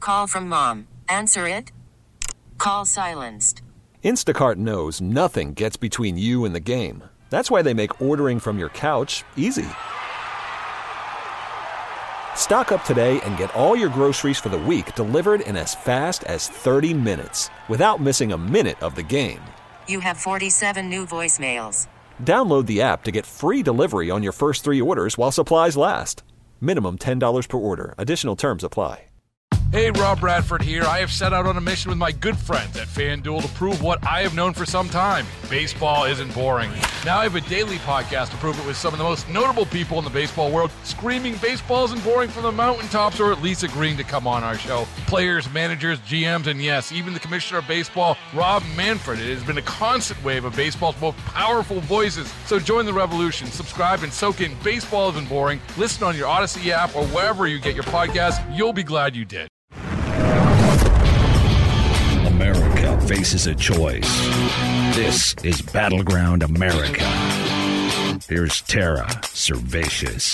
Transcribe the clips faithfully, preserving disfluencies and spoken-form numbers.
Call from mom. Answer it. Call silenced. Instacart knows nothing gets between you and the game. That's why they make ordering from your couch easy. Stock up today and get all your groceries for the week delivered in as fast as thirty minutes without missing a minute of the game. You have forty-seven new voicemails. Download the app to get free delivery on your first three orders while supplies last. Minimum ten dollars per order. Additional terms apply. Hey, Rob Bradford here. I have set out on a mission with my good friends at FanDuel to prove what I have known for some time. Baseball isn't boring. Now I have a daily podcast to prove it with some of the most notable people in the baseball world, screaming baseball isn't boring from the mountaintops, or at least agreeing to come on our show. Players, managers, G Ms, and yes, even the commissioner of baseball, Rob Manfred. It has been a constant wave of baseball's most powerful voices. So join the revolution. Subscribe and soak in Baseball Isn't Boring. Listen on your Odyssey app or wherever you get your podcasts. You'll be glad you did. America faces a choice. This is Battleground America. Here's Tara Servatius.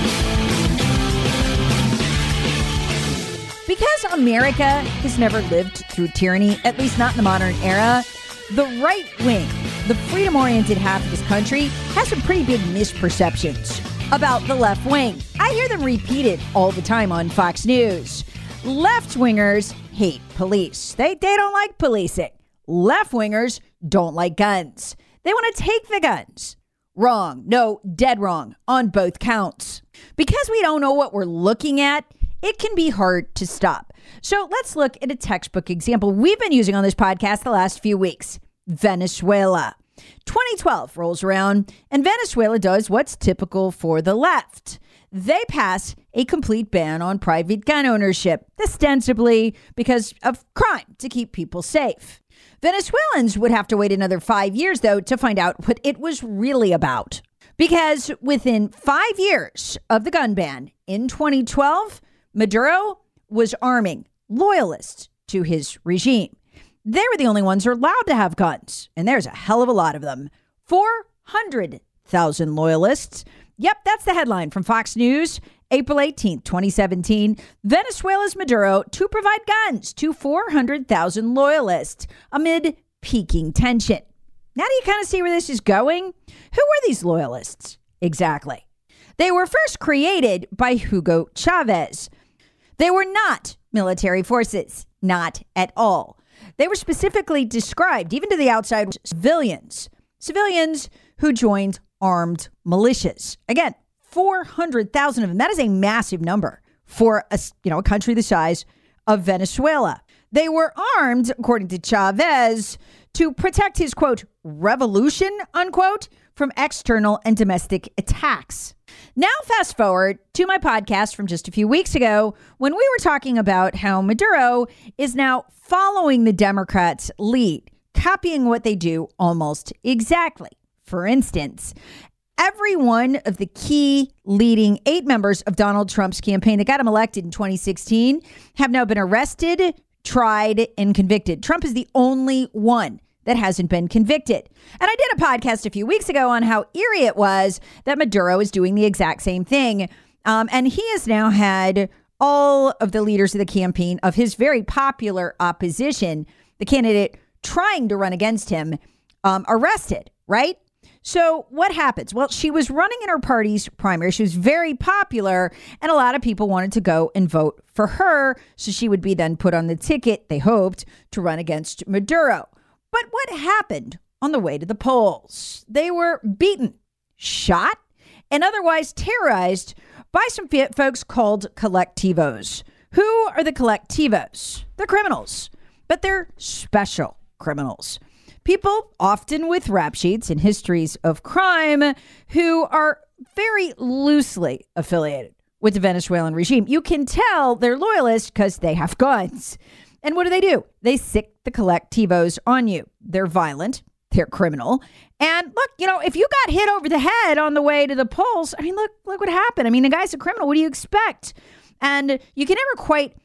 Because America has never lived through tyranny, at least not in the modern era, the right wing, the freedom-oriented half of this country, has some pretty big misperceptions about the left wing. I hear them repeated all the time on Fox News. Left-wingers hate police. They, they don't like policing. Left-wingers don't like guns. They want to take the guns. Wrong. No, dead wrong on both counts. Because we don't know what we're looking at, it can be hard to stop. So let's look at a textbook example we've been using on this podcast the last few weeks. Venezuela. twenty twelve rolls around, and Venezuela does what's typical for the left. They pass a complete ban on private gun ownership, ostensibly because of crime, to keep people safe. Venezuelans would have to wait another five years, though, to find out what it was really about. Because within five years of the gun ban in twenty twelve, Maduro was arming loyalists to his regime. They were the only ones who are allowed to have guns, and there's a hell of a lot of them. four hundred thousand loyalists. Yep, that's the headline from Fox News, April eighteenth, twenty seventeen. Venezuela's Maduro to provide guns to four hundred thousand loyalists amid peaking tension. Now do you kind of see where this is going? Who were these loyalists? Exactly. They were first created by Hugo Chavez. They were not military forces, not at all. They were specifically described, even to the outside, civilians. Civilians who joined armed militias. Again, four hundred thousand of them. That is a massive number for a, you know, a country the size of Venezuela. They were armed, according to Chavez, to protect his, quote, revolution, unquote, from external and domestic attacks. Now, fast forward to my podcast from just a few weeks ago when we were talking about how Maduro is now following the Democrats' lead, copying what they do almost exactly. For instance, every one of the key leading eight members of Donald Trump's campaign that got him elected in twenty sixteen have now been arrested, tried, and convicted. Trump is the only one that hasn't been convicted. And I did a podcast a few weeks ago on how eerie it was that Maduro is doing the exact same thing. Um, and he has now had all of the leaders of the campaign of his very popular opposition, the candidate trying to run against him, um, arrested, right? So what happens? Well, she was running in her party's primary. She was very popular, and a lot of people wanted to go and vote for her. So she would be then put on the ticket, they hoped, to run against Maduro. But what happened on the way to the polls? They were beaten, shot, and otherwise terrorized by some folks called colectivos. Who are the colectivos? They're criminals, but they're special criminals. People often with rap sheets and histories of crime who are very loosely affiliated with the Venezuelan regime. You can tell they're loyalists because they have guns. And what do they do? They sick the colectivos on you. They're violent. They're criminal. And look, you know, if you got hit over the head on the way to the polls, I mean, look, look what happened. I mean, the guy's a criminal. What do you expect? And you can never quite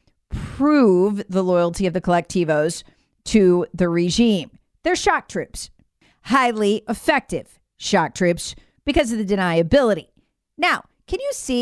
prove the loyalty of the colectivos to the regime. They're shock troops, highly effective shock troops because of the deniability. Now, can you see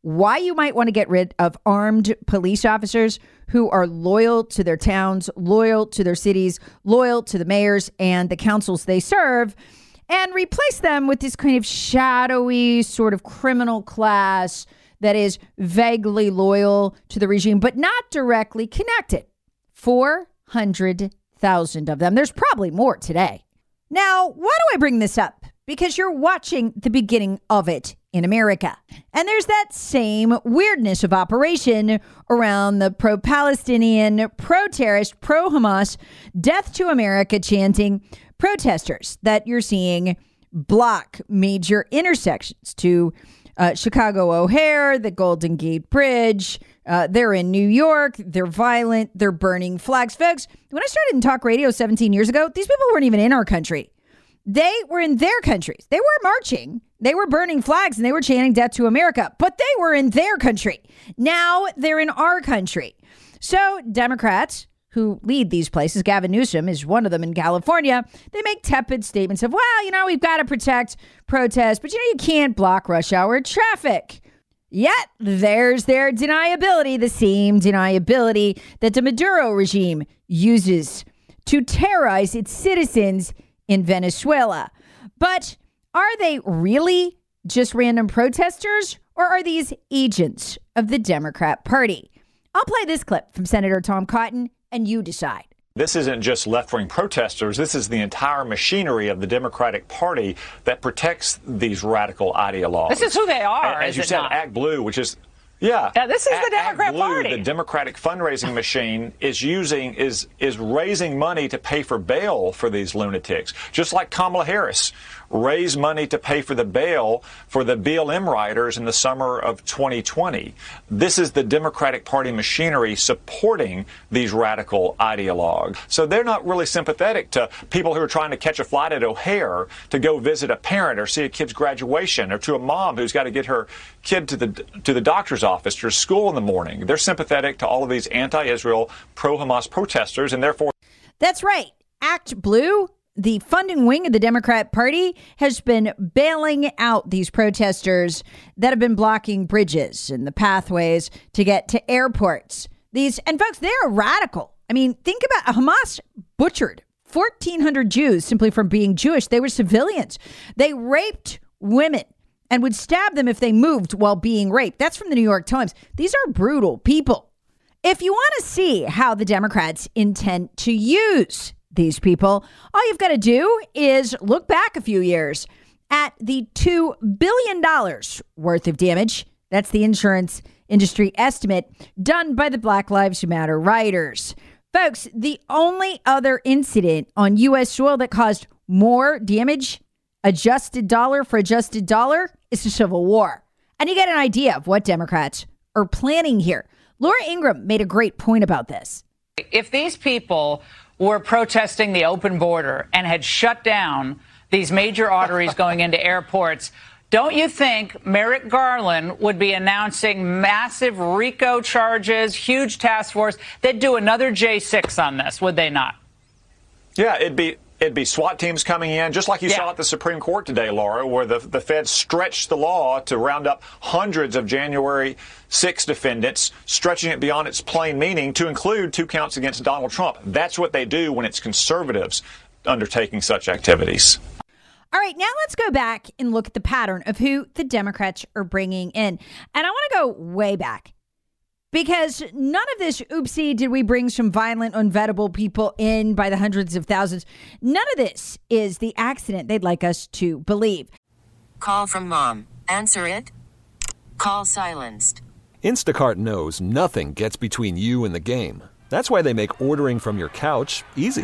why you might want to get rid of armed police officers who are loyal to their towns, loyal to their cities, loyal to the mayors and the councils they serve, and replace them with this kind of shadowy sort of criminal class that is vaguely loyal to the regime, but not directly connected. four hundred thousand of them. There's probably more today. Now, why do I bring this up? Because you're watching the beginning of it in America. And there's that same weirdness of operation around the pro-Palestinian, pro-terrorist, pro-Hamas, death to America chanting protesters that you're seeing block major intersections to uh, Chicago O'Hare, the Golden Gate Bridge. Uh, they're in New York. They're violent. They're burning flags. Folks, when I started in talk radio seventeen years ago, these people weren't even in our country. They were in their countries. They were marching. They were burning flags and they were chanting death to America, but they were in their country. Now they're in our country. So Democrats who lead these places, Gavin Newsom is one of them in California, they make tepid statements of, well, you know, we've got to protect protests, but you know, you can't block rush hour traffic. Yet there's their deniability, the same deniability that the Maduro regime uses to terrorize its citizens in Venezuela. But are they really just random protesters, or are these agents of the Democrat Party? I'll play this clip from Senator Tom Cotton, and you decide. This isn't just left-wing protesters. This is the entire machinery of the Democratic Party that protects these radical ideologues. This is who they are, As is you it said, not? Act Blue, which is... Yeah, yeah, this is Act, the Democrat Act Blue, Party. The Democratic fundraising machine is using is is raising money to pay for bail for these lunatics, just like Kamala Harris raised money to pay for the bail for the B L M rioters in the summer of twenty twenty. This is the Democratic Party machinery supporting these radical ideologues. So they're not really sympathetic to people who are trying to catch a flight at O'Hare to go visit a parent or see a kid's graduation, or to a mom who's got to get her kid to the to the doctor's office or school in the morning. They're sympathetic to all of these anti-Israel, pro-Hamas protesters, and therefore... That's right. Act Blue, the funding wing of the Democrat Party, has been bailing out these protesters that have been blocking bridges and the pathways to get to airports. These, and folks, they're radical. I mean, think about Hamas butchered fourteen hundred Jews simply from being Jewish. They were civilians. They raped women and would stab them if they moved while being raped. That's from the New York Times. These are brutal people. If you want to see how the Democrats intend to use these people, all you've got to do is look back a few years at the two billion dollars worth of damage. That's the insurance industry estimate done by the Black Lives Matter rioters. Folks, the only other incident on U S soil that caused more damage, adjusted dollar for adjusted dollar, is the Civil War. And you get an idea of what Democrats are planning here. Laura Ingraham made a great point about this. If these people were protesting the open border and had shut down these major arteries going into airports, don't you think Merrick Garland would be announcing massive RICO charges, huge task force? They'd do another J six on this, would they not? Yeah, it'd be it'd be SWAT teams coming in, just like you yeah. saw at the Supreme Court today, Laura, where the, the feds stretched the law to round up hundreds of January sixth defendants, stretching it beyond its plain meaning to include two counts against Donald Trump. That's what they do when it's conservatives undertaking such activities. All right, now let's go back and look at the pattern of who the Democrats are bringing in. And I want to go way back, because none of this, oopsie, did we bring some violent, unvettable people in by the hundreds of thousands? None of this is the accident they'd like us to believe. Call from mom. Answer it. Call silenced. Instacart knows nothing gets between you and the game. That's why they make ordering from your couch easy.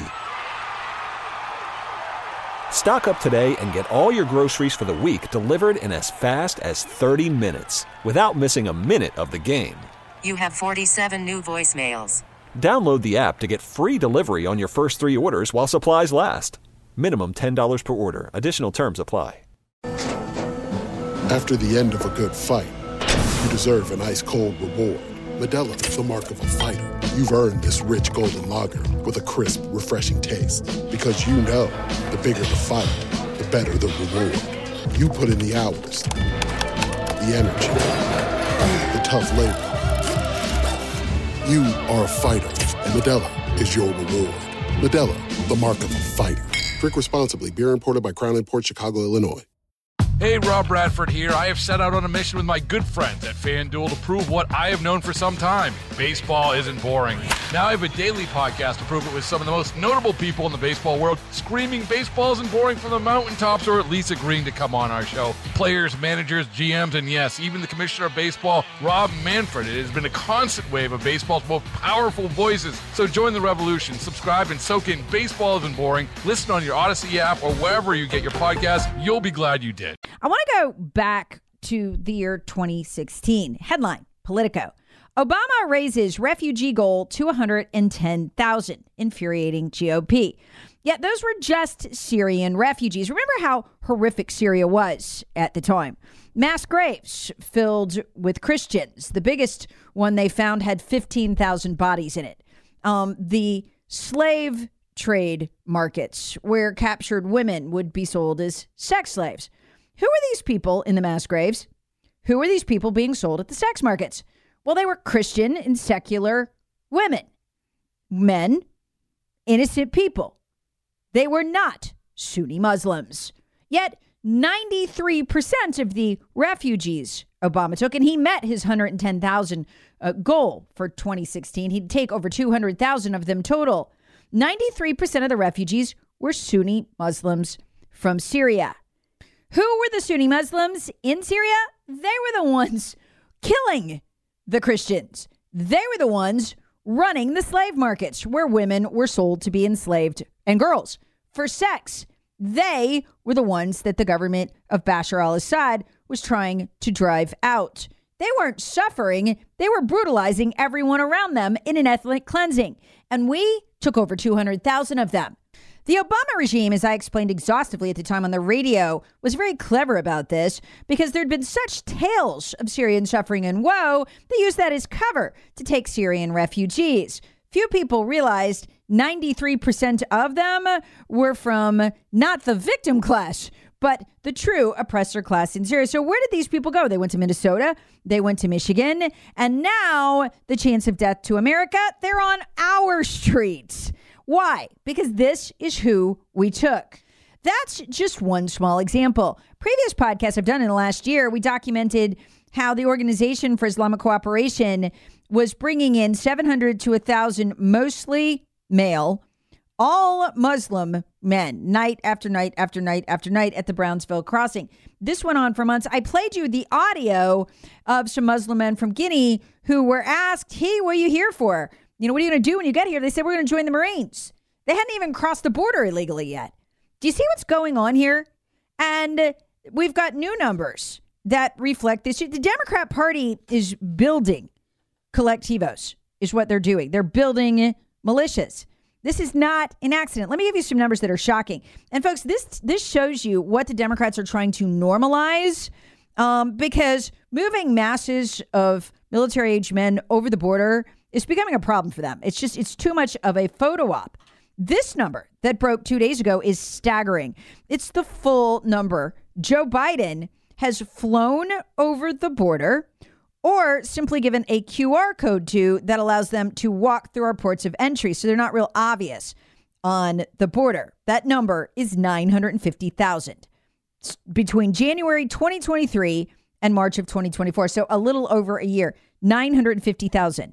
Stock up today and get all your groceries for the week delivered in as fast as thirty minutes without missing a minute of the game. You have forty-seven new voicemails. Download the app to get free delivery on your first three orders while supplies last. Minimum ten dollars per order. Additional terms apply. After the end of a good fight, you deserve an ice-cold reward. Modelo is the mark of a fighter. You've earned this rich golden lager with a crisp, refreshing taste. Because you know, the bigger the fight, the better the reward. You put in the hours, the energy, the tough labor. You are a fighter, and Modelo is your reward. Modelo, the mark of a fighter. Drink responsibly. Beer imported by Crown Imports, Chicago, Illinois. Hey, Rob Bradford here. I have set out on a mission with my good friends at FanDuel to prove what I have known for some time. Baseball isn't boring. Now I have a daily podcast to prove it with some of the most notable people in the baseball world, screaming baseball isn't boring from the mountaintops, or at least agreeing to come on our show. Players, managers, G Ms, and yes, even the commissioner of baseball, Rob Manfred. It has been a constant wave of baseball's most powerful voices. So join the revolution. Subscribe and soak in Baseball Isn't Boring. Listen on your Odyssey app or wherever you get your podcast. You'll be glad you did. I want to go back to the year twenty sixteen. Headline, Politico. Obama raises refugee goal to one hundred ten thousand, infuriating G O P. Yet those were just Syrian refugees. Remember how horrific Syria was at the time. Mass graves filled with Christians. The biggest one they found had fifteen thousand bodies in it. Um, the slave trade markets where captured women would be sold as sex slaves. Who are these people in the mass graves? Who are these people being sold at the sex markets? Well, they were Christian and secular women, men, innocent people. They were not Sunni Muslims. Yet ninety-three percent of the refugees Obama took, and he met his one hundred ten thousand uh, goal for twenty sixteen. He'd take over two hundred thousand of them total. ninety-three percent of the refugees were Sunni Muslims from Syria. Who were the Sunni Muslims in Syria? They were the ones killing the Christians. They were the ones running the slave markets where women were sold to be enslaved and girls for sex. They were the ones that the government of Bashar al-Assad was trying to drive out. They weren't suffering. They were brutalizing everyone around them in an ethnic cleansing. And we took over two hundred thousand of them. The Obama regime, as I explained exhaustively at the time on the radio, was very clever about this because there'd been such tales of Syrian suffering and woe, they used that as cover to take Syrian refugees. Few people realized ninety-three percent of them were from not the victim class, but the true oppressor class in Syria. So where did these people go? They went to Minnesota, they went to Michigan, and now the chance of death to America, they're on our streets. Why? Because this is who we took. That's just one small example. Previous podcasts I've done in the last year, we documented how the Organization for Islamic Cooperation was bringing in seven hundred to one thousand mostly male, all Muslim men, night after night after night after night at the Brownsville crossing. This went on for months. I played you the audio of some Muslim men from Guinea who were asked, hey, what are you here for? You know, what are you going to do when you get here? They said, we're going to join the Marines. They hadn't even crossed the border illegally yet. Do you see what's going on here? And we've got new numbers that reflect this. The Democrat Party is building colectivos, is what they're doing. They're building militias. This is not an accident. Let me give you some numbers that are shocking. And folks, this this shows you what the Democrats are trying to normalize, um, because moving masses of military-age men over the border is becoming a problem for them. It's just, it's too much of a photo op. This number that broke two days ago is staggering. It's the full number Joe Biden has flown over the border or simply given a Q R code to that allows them to walk through our ports of entry. So they're not real obvious on the border. That number is nine hundred fifty thousand between January twenty twenty-three and March of twenty twenty-four. So a little over a year, nine hundred fifty thousand.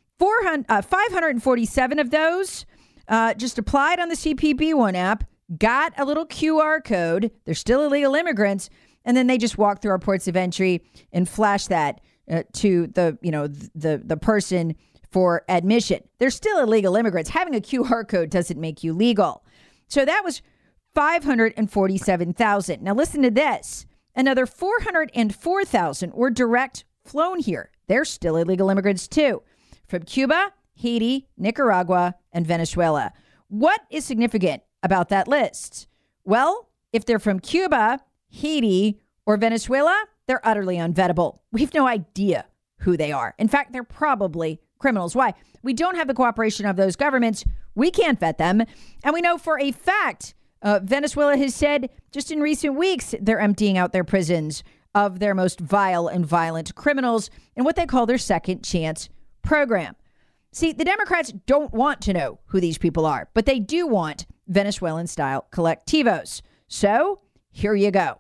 Uh, five hundred forty-seven of those uh, just applied on the C P B one app, got a little Q R code. They're still illegal immigrants. And then they just walk through our ports of entry and flash that uh, to the, you know, the, the person for admission. They're still illegal immigrants. Having a Q R code doesn't make you legal. So that was five hundred forty-seven thousand. Now listen to this. Another four hundred four thousand were direct flown here. They're still illegal immigrants too. From Cuba, Haiti, Nicaragua, and Venezuela. What is significant about that list? Well, if they're from Cuba, Haiti, or Venezuela, they're utterly unvettable. We have no idea who they are. In fact, they're probably criminals. Why? We don't have the cooperation of those governments. We can't vet them. And we know for a fact, uh, Venezuela has said just in recent weeks, they're emptying out their prisons of their most vile and violent criminals in what they call their second chance program. See, the Democrats don't want to know who these people are, but they do want Venezuelan-style collectivos. So here you go.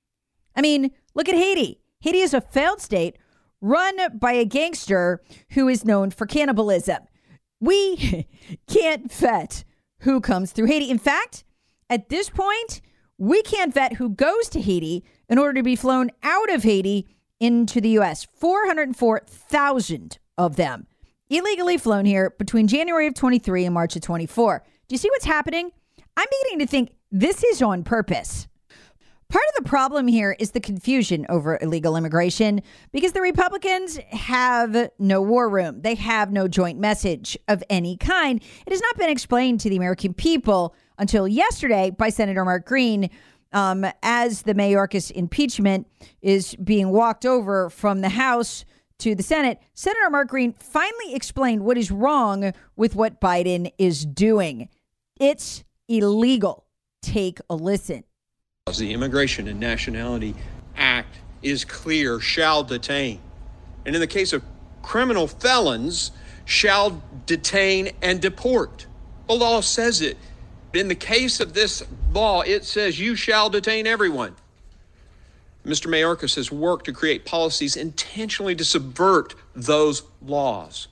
I mean, look at Haiti. Haiti is a failed state run by a gangster who is known for cannibalism. We can't vet who comes through Haiti. In fact, at this point, we can't vet who goes to Haiti in order to be flown out of Haiti into the U S. four hundred four thousand of them illegally flown here between January of twenty-three and March of twenty-four. Do you see what's happening? I'm beginning to think this is on purpose. Part of the problem here is the confusion over illegal immigration because the Republicans have no war room. They have no joint message of any kind. It has not been explained to the American people until yesterday by Senator Mark Green um, as the Mayorkas impeachment is being walked over from the House to the Senate. Senator Mark Green finally explained what is wrong with what Biden is doing. It's illegal. Take a listen. The Immigration and Nationality Act is clear, shall detain. And in the case of criminal felons, shall detain and deport. The law says it. In the case of this law, it says you shall detain everyone. Mister Mayorkas has worked to create policies intentionally to subvert those laws.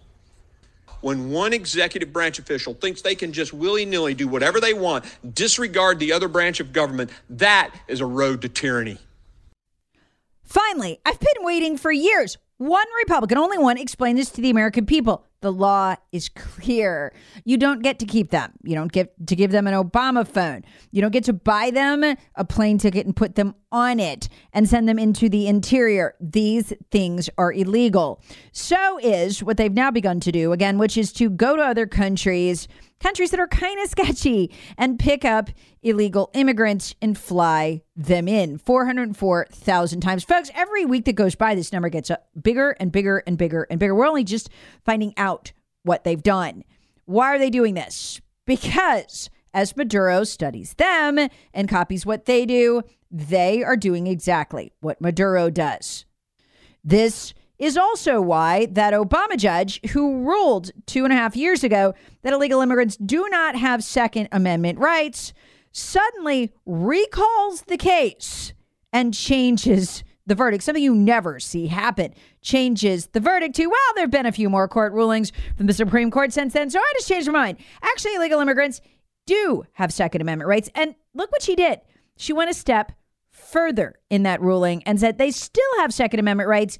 When one executive branch official thinks they can just willy-nilly do whatever they want, disregard the other branch of government, that is a road to tyranny. Finally, I've been waiting for years. One Republican, only one, explain this to the American people. The law is clear. You don't get to keep them. You don't get to give them an Obama phone. You don't get to buy them a plane ticket and put them on it and send them into the interior. These things are illegal. So is what they've now begun to do, again, which is to go to other countries, countries that are kind of sketchy, and pick up illegal immigrants and fly them in. four hundred four thousand times. Folks, every week that goes by, this number gets bigger and bigger and bigger and bigger. We're only just finding out what they've done. Why are they doing this? Because as Maduro studies them and copies what they do, they are doing exactly what Maduro does. This is also why that Obama judge who ruled two and a half years ago that illegal immigrants do not have Second Amendment rights suddenly recalls the case and changes the verdict. Something you never see happen. Changes the verdict to, well, there have been a few more court rulings from the Supreme Court since then, so I just changed my mind. Actually, illegal immigrants do have Second Amendment rights. And look what she did. She went a step further in that ruling and said they still have Second Amendment rights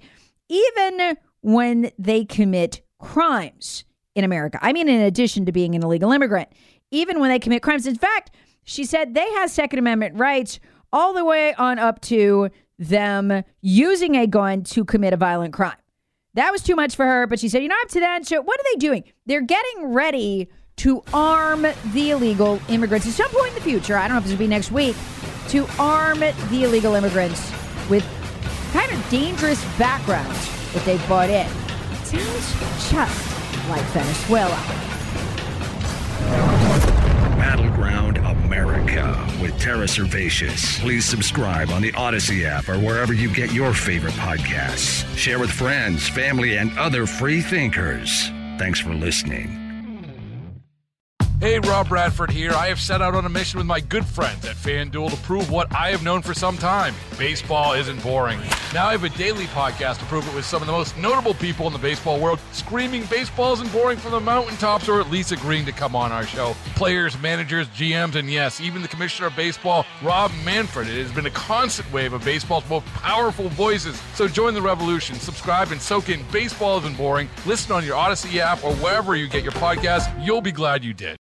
even when they commit crimes in America. I mean, in addition to being an illegal immigrant, even when they commit crimes. In fact, she said they have Second Amendment rights all the way on up to them using a gun to commit a violent crime. That was too much for her, but she said, you know, up to that. So what are they doing? They're getting ready to arm the illegal immigrants at some point in the future. I don't know if this will be next week, to arm the illegal immigrants with kind of dangerous backgrounds that they've brought in. It sounds just like Venezuela. Battleground America with Tara Servatius. Please subscribe on the Odyssey app or wherever you get your favorite podcasts. Share with friends, family, and other free thinkers. Thanks for listening. Hey, Rob Bradford here. I have set out on a mission with my good friends at FanDuel to prove what I have known for some time. Baseball isn't boring. Now I have a daily podcast to prove it with some of the most notable people in the baseball world, screaming baseball isn't boring from the mountaintops, or at least agreeing to come on our show. Players, managers, G Ms, and yes, even the commissioner of baseball, Rob Manfred. It has been a constant wave of baseball's most powerful voices. So join the revolution. Subscribe and soak in Baseball Isn't Boring. Listen on your Odyssey app or wherever you get your podcasts. You'll be glad you did.